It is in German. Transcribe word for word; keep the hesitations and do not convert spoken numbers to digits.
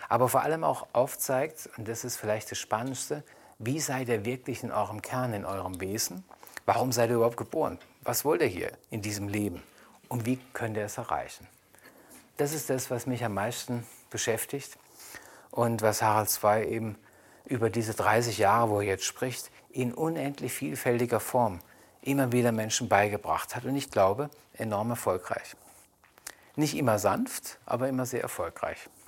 aber vor allem auch aufzeigt, und das ist vielleicht das Spannendste, wie seid ihr wirklich in eurem Kern, in eurem Wesen? Warum seid ihr überhaupt geboren? Was wollt ihr hier in diesem Leben? Und wie könnt ihr es erreichen? Das ist das, was mich am meisten beschäftigt und was Harald Zwei eben über diese dreißig Jahre, wo er jetzt spricht, in unendlich vielfältiger Form immer wieder Menschen beigebracht hat. Und ich glaube, enorm erfolgreich. Nicht immer sanft, aber immer sehr erfolgreich.